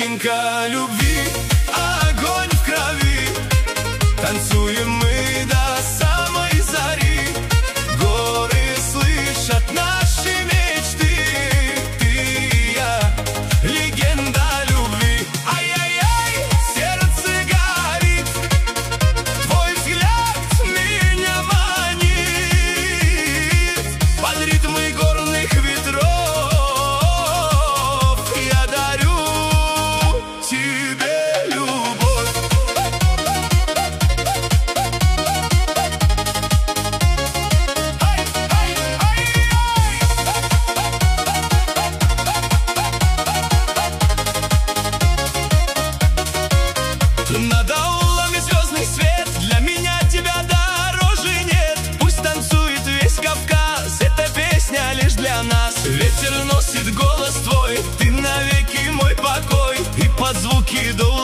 Легенька любви, огонь в крови. Танцуем мы до самой зари. Горы слышат наши мечты. Ты и я, легенда любви. Ай-яй-яй, сердце горит. Твой взгляд меня манит. Под ритмы горных ветров я дарю тебе любовь. Над аулами звездный свет, для меня тебя дороже нет. Пусть танцует весь Кавказ, эта песня лишь для нас. Ветер носит голос твой, ты навеки мой покой. И под звуки дула